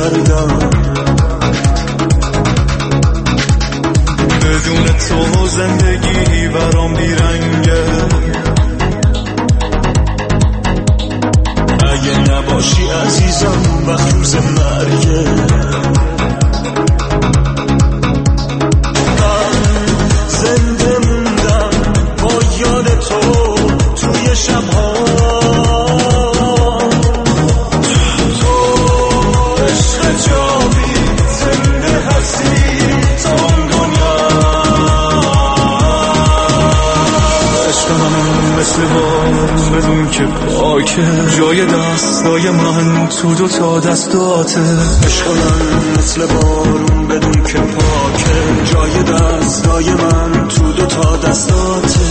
Speaker 20: کردم، بدون تو زندگی برام بیرنگه، اگه نباشی عزیزم وقت روز مرگه. من زنده موندم با یاد تو توی شبها، تو عشق جاوی زنده هستی تا اون دنیا. عشق من مثل بارون بدون که پاکه، جای دستای من تو دو تا دستاته. عشق من مثل بارون بدون که پاکه، جای دستای من تو دو تا دستاته.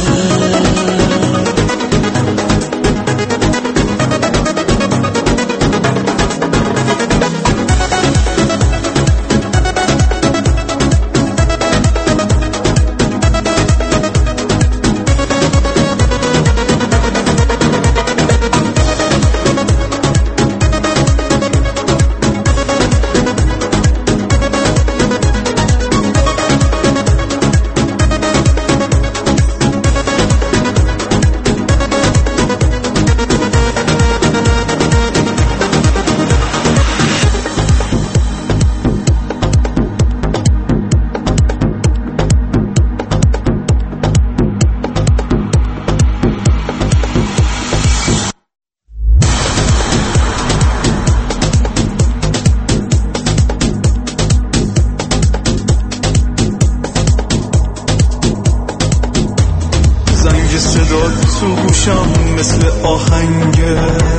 Speaker 20: تو گوشم مثل آهنگه،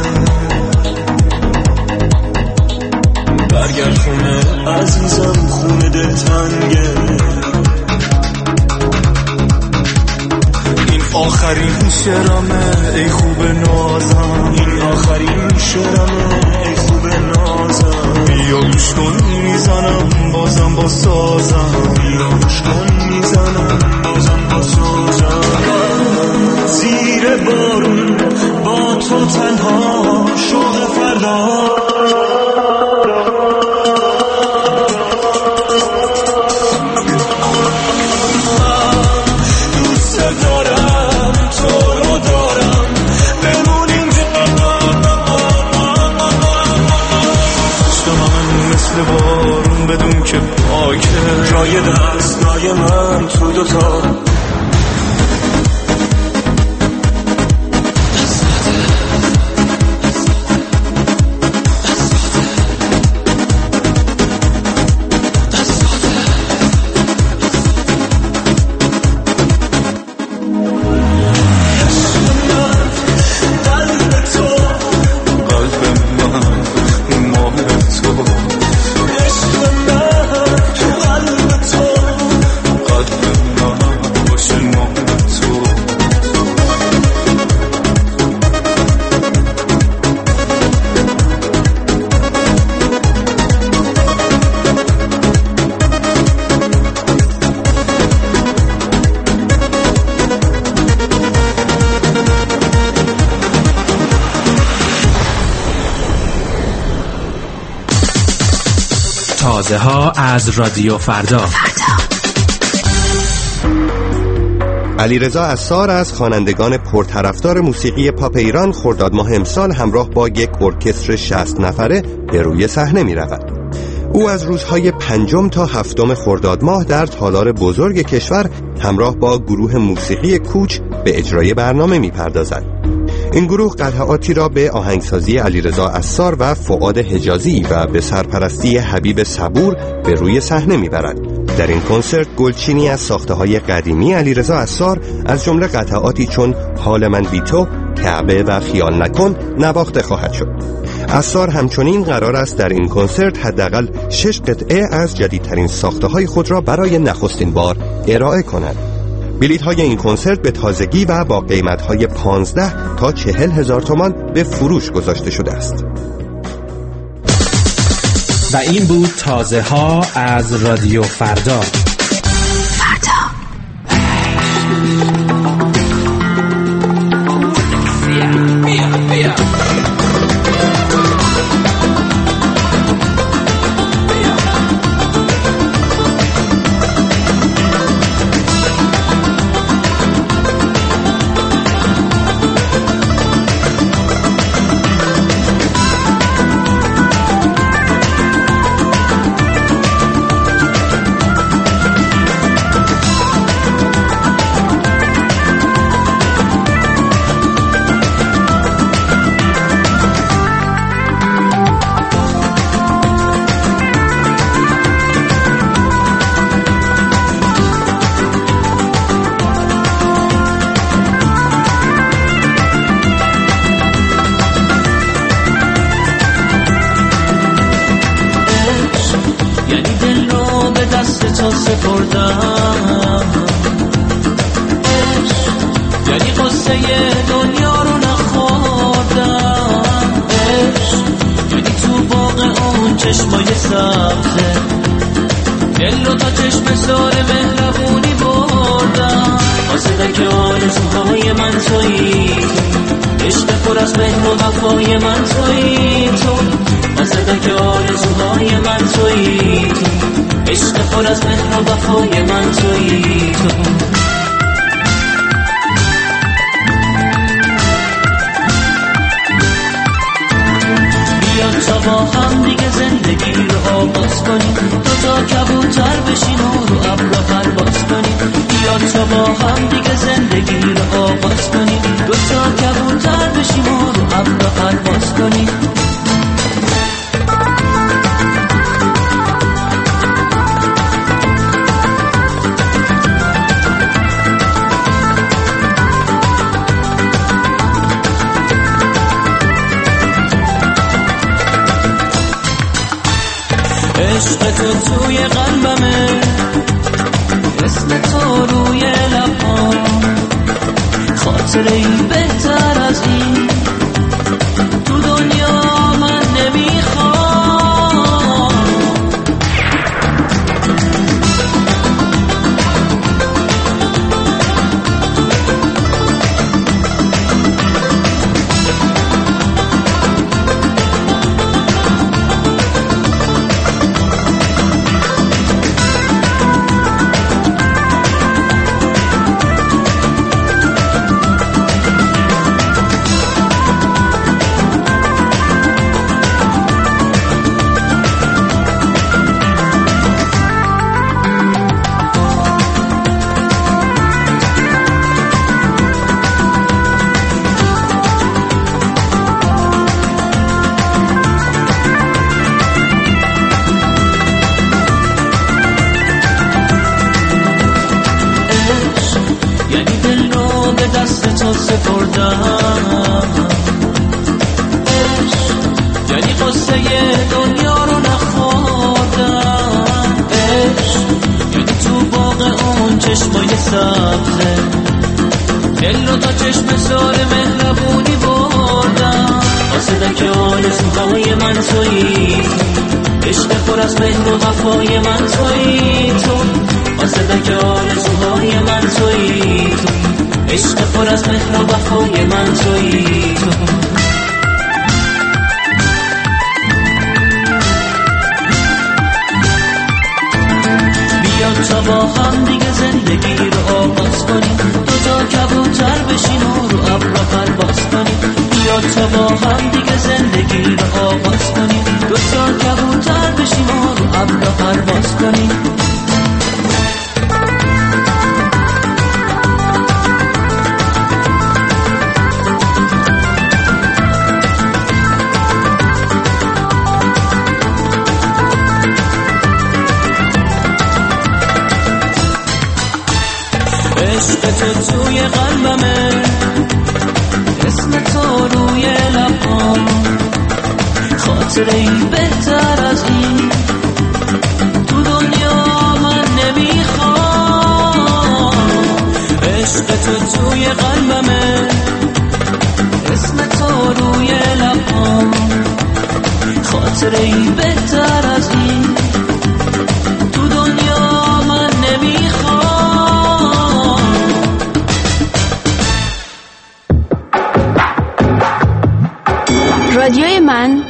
Speaker 20: برگرد خونه عزیزم، خونه دلتنگه. این آخرین شعرمه ای خوب نازم، این آخرین شعرمه ای خوب نازم. بیا گوش کن میزنم بازم با سازم، بیا گوش کن میزنم بازم با سازم. زیر بارون با تو تنها شوق فردا، دوست دارم تو رو دارم، بمون اینجا. عشق من مثل بارون بدون که پاکه، جای دستای من تو دوتا.
Speaker 21: تازه ها از رادیو فردا.
Speaker 22: علیرضا عصار از خوانندگان پرطرفدار موسیقی پاپ ایران خرداد ماه امسال همراه با یک ارکستر 60 نفره به روی صحنه می رود. او از روزهای 5 تا 7 خرداد ماه در تالار بزرگ کشور همراه با گروه موسیقی کوچ به اجرای برنامه می پردازد. این گروه قطعاتی را به آهنگسازی علیرضا عصار و فؤاد حجازی و به سرپرستی حبیب صبور به روی صحنه میبرد. در این کنسرت گلچینی از ساخته‌های قدیمی علیرضا عصار از جمله قطعاتی چون حال من بی تو، کعبه و خیال نکن نواخته خواهد شد. عصار همچنین قرار است در این کنسرت حداقل 6 قطعه از جدیدترین ساخته‌های خود را برای نخستین بار ارائه کند. بلیط‌های این کنسرت به تازگی و با قیمت‌های 15 تا 40,000 تومان به فروش گذاشته شده است.
Speaker 21: و این بود تازه ها از رادیو فردا.
Speaker 1: تو سپردم. یعنی قصه دنیا رو نخوردم. یعنی تو باغ اون چشمای سبزه دل رو تا چشم سار مهربونی بردم. قاصدک آرزوهای من تویی، عشق پر از مهر و وفای من تویی تو. قاصدک آرزوهای من تویی، عشق پر از مهر و وفای من تویی تو. تا با هم دیگه زندگی رو آغاز کنیم، دوتا کبوتر بشین و رو ابرا پرواز کنیم. بیا تا با هم دیگه زندگی رو آغاز کنیم، دوتا کبوتر بشین و رو ابرا پرواز کنیم. عشق تو توی قلبمه، اسم تو روی لبام، خاطره بهتر از این تو دنیا من نمیخوام. یعنی قصه دنیا رو نخوردم. یعنی تو باغ اون چشمای سبزه دل رو تا چشم سار مهربونی بردم. قاصدک آرزوهای من تویی، عشق پر از مهر و وفای من تویی تو. قاصدک آرزوهای من تویی، عشق پر از مهر و وفای من تویی تو. بیا تا با هم دیگه زندگی رو آغاز کنیم، دوتا کبوتر بشین و رو ابرا پرواز کنیم. بیا تا با هم دیگه زندگی رو آغاز کنیم، دوتا کبوتر بشین و رو ابرا پرواز کنیم. عشق تو توی قلبمه، اسم تو روی لبام، خاطره بهتر از این تو دنیا من نمیخوام. عشق تو توی قلبمه، اسم تو روی لبام، خاطره بهتر از این تو دنیا من نمیخوام.
Speaker 16: رادیوی من،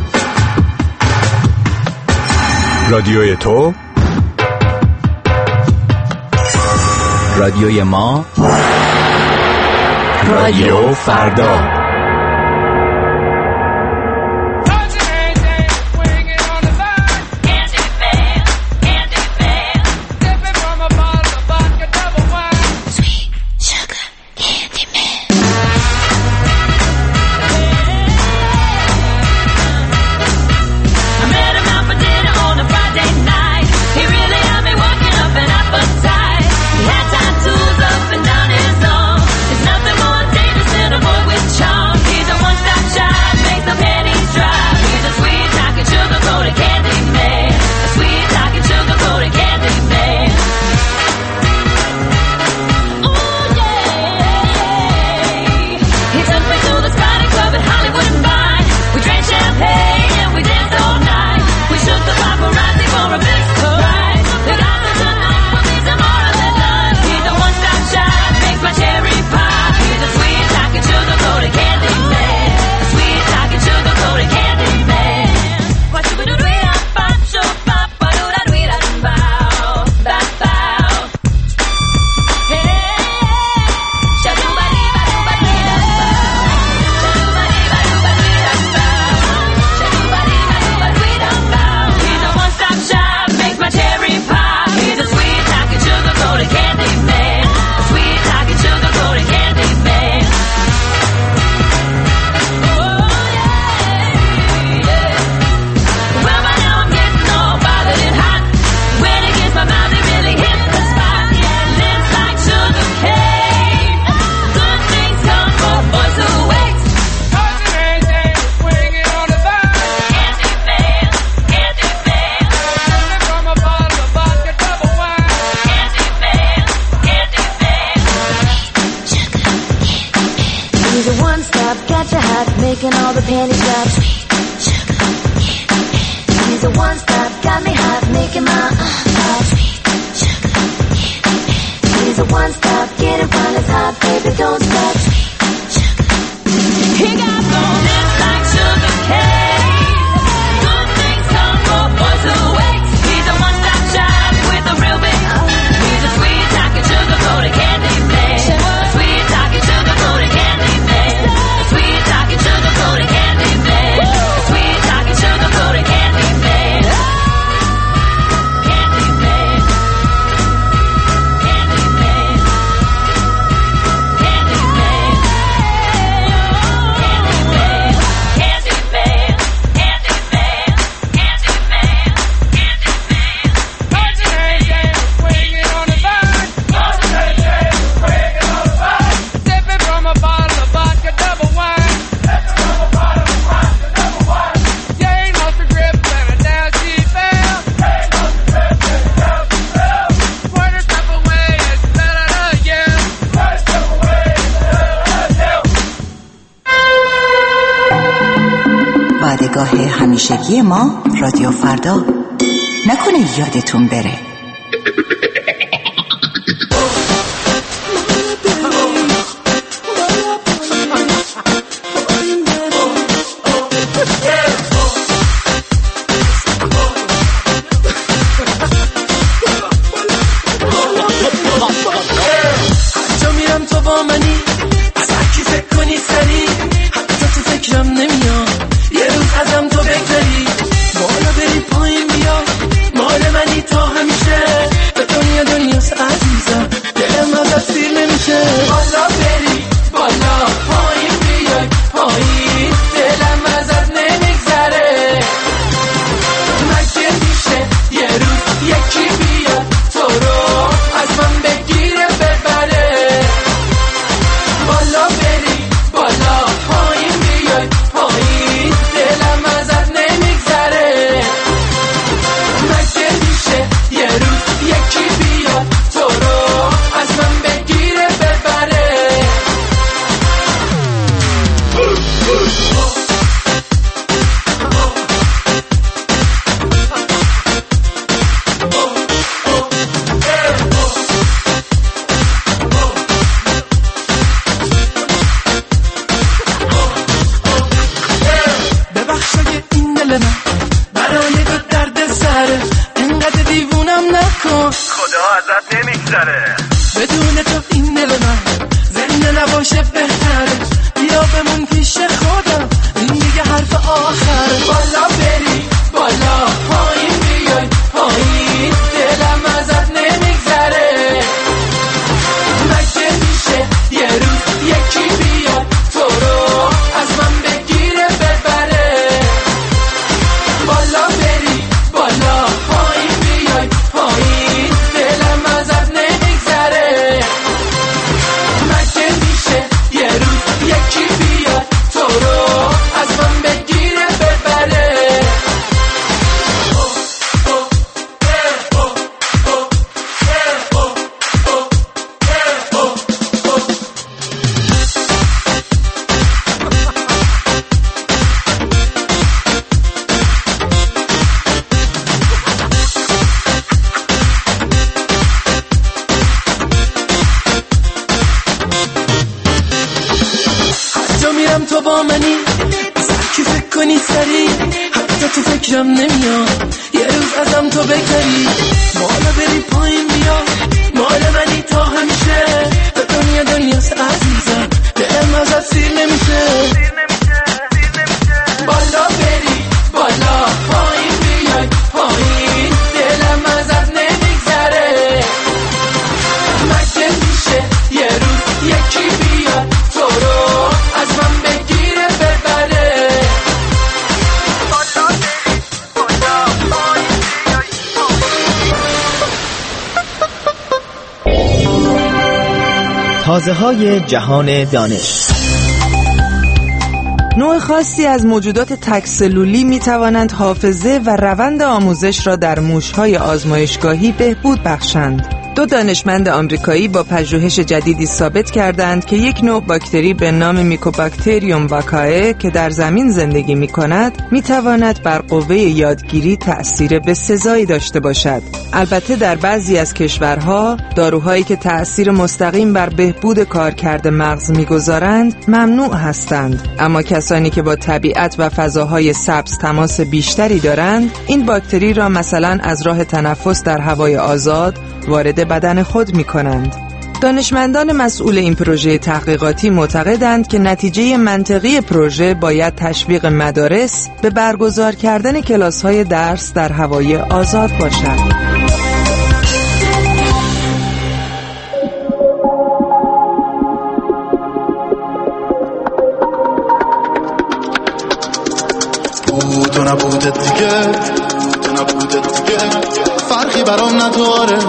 Speaker 2: رادیوی تو،
Speaker 21: رادیوی ما،
Speaker 2: رادیو فردا.
Speaker 1: Charm.
Speaker 13: دادگاه همیشگی ما رادیو فردا. نکنه یادتون بره.
Speaker 1: تو با منی کی فکر کنی سری حتی تو فکرم نمیاد یه روز ازم تو بگذری مالا بری پایین بیا مال منی تا همیشه به دنیاست عزیزم دلم ازت سیر نمیشه بالا بری بالا پایین بیای پایین دلم ازت نمیگذره مگه میشه یه روز یکی بیاد تو رو از من بگیره ببره بالا بری بالا پایین بیای
Speaker 4: تازه‌های جهان دانش.
Speaker 6: نوع خاصی از موجودات تک‌سلولی می‌توانند حافظه و روند آموزش را در موش‌های آزمایشگاهی بهبود بخشند. دو دانشمند آمریکایی با پژوهش جدیدی ثابت کردند که یک نوع باکتری به نام میکوباکتریوم واکائه که در زمین زندگی می‌کند می‌تواند بر قوه یادگیری تأثیر بسزایی داشته باشد. البته در بعضی از کشورها داروهایی که تأثیر مستقیم بر بهبود کارکرد مغز می‌گذارند ممنوع هستند، اما کسانی که با طبیعت و فضاهای سبز تماس بیشتری دارند این باکتری را مثلا از راه تنفس در هوای آزاد وارد بدن خود می‌کنند. دانشمندان مسئول این پروژه تحقیقاتی معتقدند که نتیجه منطقی پروژه باید تشویق مدارس به برگزار کردن کلاس‌های درس در هوای آزاد باشد.
Speaker 20: تو نبودت دیگه فرقی برام نداره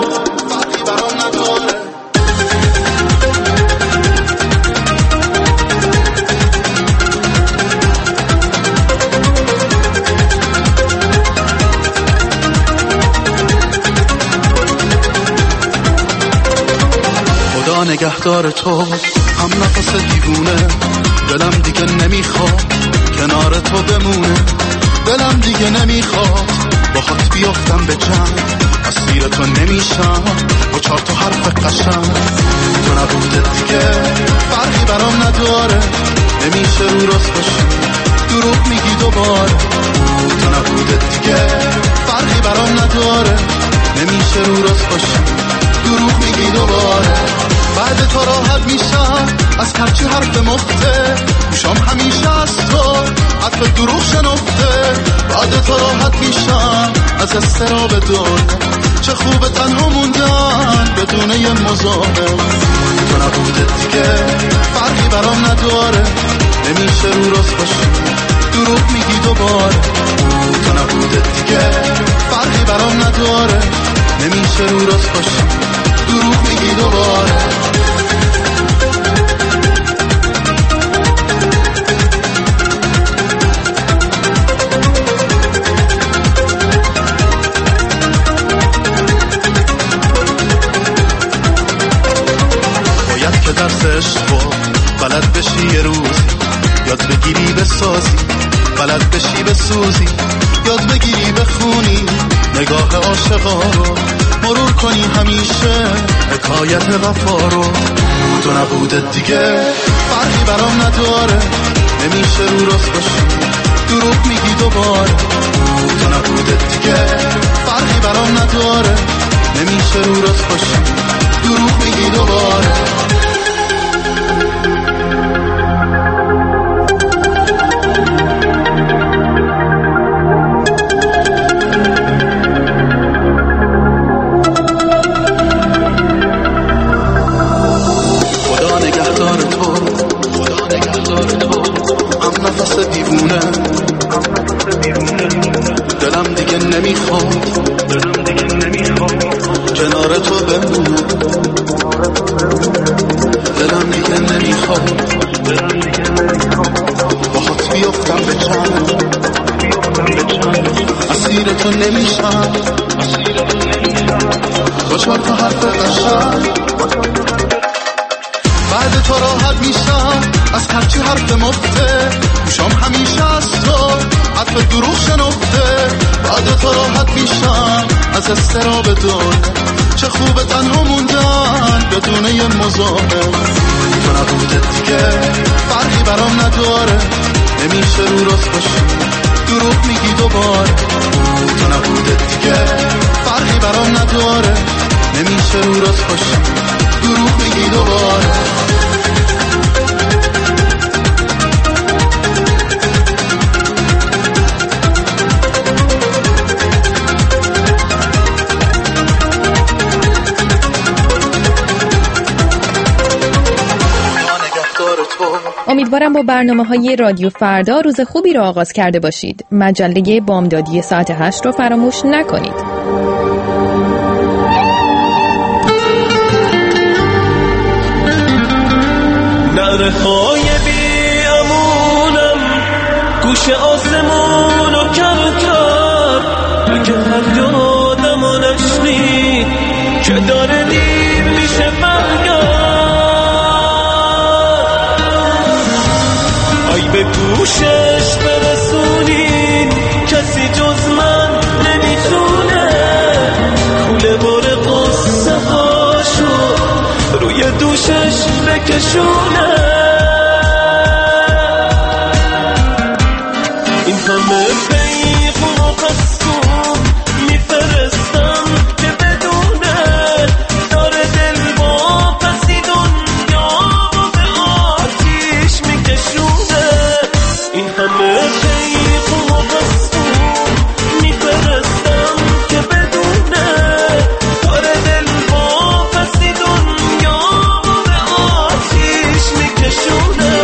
Speaker 20: خدا نگهدار تو هم نفس دیوونه دلم دیگه نمیخواد کنار تو بمونه دلم دیگه نمیخواد باهات بیافتم به جنگ، اسیر تو نمیشم با 4 تا حرف قشنگ. تو نبوده دیگه فرقی برام نداره، نمیشه رو راست باشی دروغ میگی دوباره. تو نبوده دیگه فرقی برام نداره، نمیشه رو راست باشی دروغ میگی دوباره. بعد تو راحت میشم از هرچی حرف مفته، گوشام همیشه از تو حرف دروغ شنفته. بعد تو راحت میشم از استراب دنیا، چه خوبه تنها موندن بدون یه مزاحم. تو نبوده دیگه فرقی برام نداره، نمیشه رو راست باشی دروغ میگی دوباره. تو نبوده دیگه فرقی برام نداره، نمیشه رو راست باشی دروغ میگی دوباره. باید که درس عشقو بلد بشی یه روزی، یاد بگیری بسازی، بلد بشی بسوزی، یاد بگیری بخونی نگاه عاشقا رو، مرور کنی همیشه حکایت وفا رو. تو نبوده دیگه فرقی برام نداره، نمیشه رو راست باشی دروغ میگی دوباره. تو نبوده دیگه فرقی برام نداره، نمیشه رو راست باشی دروغ میگی دوباره. دلم دیگه نمیخواد کنار تو بمونه، دلم دیگه نمیخواد باهات بیافتم به جنگ، اسیر تو نمیشم با 4 تا حرف قشنگ. بعد تو راحت میشم از هرچی حرف مفته، گوشام همیشه از تو حرف دروغ شنفته. بعد تو راحت میشم از استراب دنیا، چه خوبه تنها موندن بدون یه مزاحم. تو نبوده دیگه فرقی برام نداره، نمیشه رو راست باشی دروغ میگی دوباره. تو نبوده دیگه فرقی برام نداره، نمیشه رو راست باشی دروغ میگی دوباره.
Speaker 5: امیدوارم با برنامه‌های رادیو فردا روز خوبی رو آغاز کرده باشید. مجله بامدادی ساعت 8 رو فراموش نکنید.
Speaker 1: نرهای بی امونم گوش آسمون رو کم کرد، اگه فریادم رو نشنی که داره دیر میشه برگرد. ای به گوشش برسونین کسی جز من نمیتونه، کوله بار قصه هاشو روی دوشش بکشونه. این همه پیغام و قصدون میفرستم که بدونه، داره دل با پسی دنیا رو به آتیش میکشونه. این همه پیغام و قصدون میفرستم که بدونه، داره دل با پسی دنیا رو به آتیش میکشونه.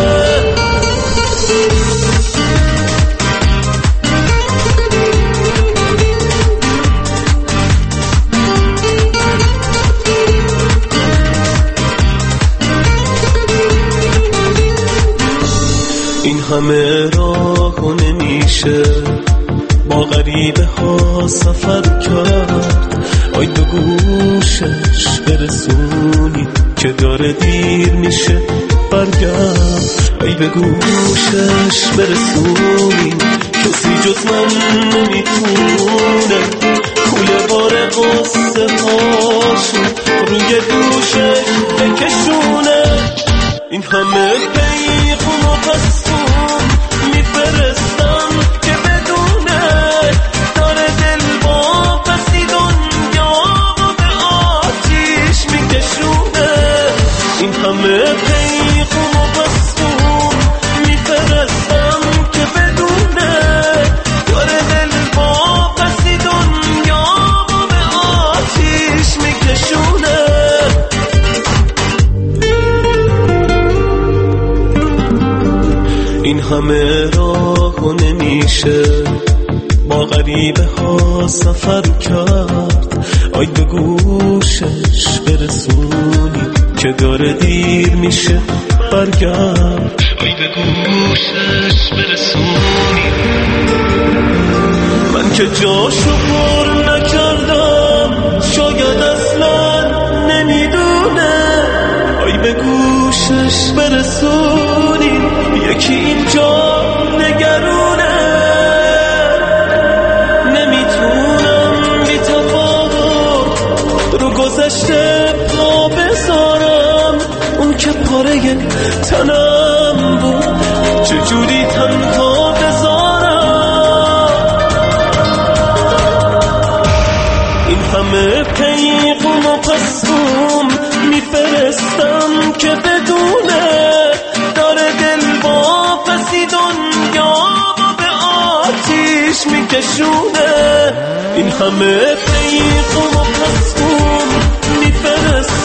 Speaker 1: این همه راهو نمیشه با غریبه ها سفر کرد، آی به گوشش برسونی که داره دیر میشه برگرد. ای به گوشش برسونی کسی جز من نمیتونه کوله بار قصه هاشو روی دوشش بکشونه. این همه پیغام و پسون میفرستم که بدونه داره دل با پسی دنیا رو به آتیش میکشونه. این همه پیغام و پسون میفرستم که بدونه داره دل با پسی دنیا رو به آتیش میکشونه. این همه راهو نمیشه با غریبه ها سفر کرد. آی به گوشش برسونی که داره دیر میشه برگرد. آی به گوشش برسونی من که جاشو پر نکردم شاید اصلا نمیدونه. آی به گوشش برسونی یکی اینجا نگرونه. نمیتونم بی تفاوت رو گذشته پا بذارم. اون که پاره تنم بود چجوری تنها بذارم. این همه پیغام و پسوم میفرستم که بدونه داره دل با پسی دنیا رو به آتیش میکشونه. این همه پیغام و پسوم میفرستم